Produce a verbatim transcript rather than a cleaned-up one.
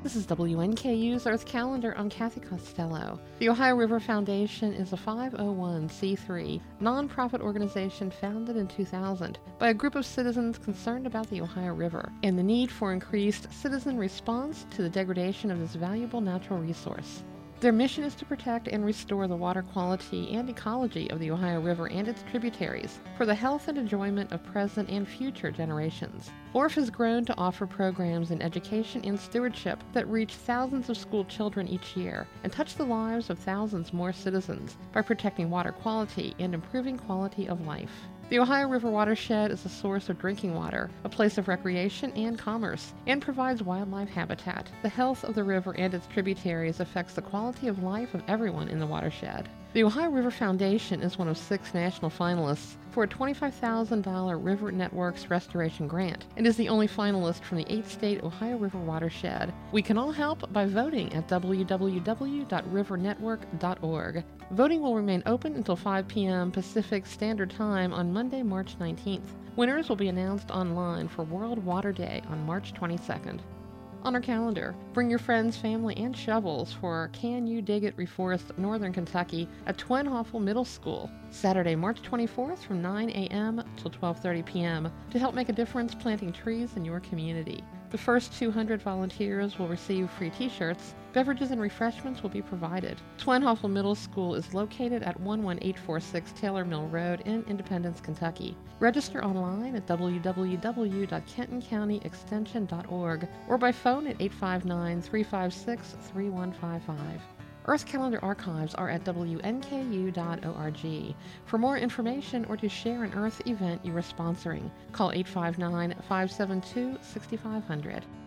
This is W N K U's Earth Calendar. I'm Kathy Costello. The Ohio River Foundation is a five oh one c three nonprofit organization founded in two thousand by a group of citizens concerned about the Ohio River and the need for increased citizen response to the degradation of this valuable natural resource. Their mission is to protect and restore the water quality and ecology of the Ohio River and its tributaries for the health and enjoyment of present and future generations. O R F has grown to offer programs in education and stewardship that reach thousands of school children each year and touch the lives of thousands more citizens by protecting water quality and improving quality of life. The Ohio River watershed is a source of drinking water, a place of recreation and commerce, and provides wildlife habitat. The health of the river and its tributaries affects the quality of life of everyone in the watershed. The Ohio River Foundation is one of six national finalists for a twenty-five thousand dollars River Networks Restoration Grant and is the only finalist from the eight-state Ohio River watershed. We can all help by voting at w w w dot river network dot org. Voting will remain open until five p.m. Pacific Standard Time on Monday, March nineteenth. Winners will be announced online for World Water Day on March twenty-second. On our calendar, bring your friends, family, and shovels for Can You Dig It Reforest Northern Kentucky at Twin Hoffel Middle School, Saturday, March twenty-fourth from nine a.m. till twelve thirty p.m. to help make a difference planting trees in your community. The first two hundred volunteers will receive free t-shirts. Beverages and refreshments will be provided. Twin Hoffel Middle School is located at one one eight four six Taylor Mill Road in Independence, Kentucky. Register online at w w w dot kenton county extension dot org or by phone at eight five nine, three five six, three one five five. Earth Calendar archives are at w n k u dot org. For more information or to share an Earth event you are sponsoring, call eight five nine, five seven two, six five zero zero.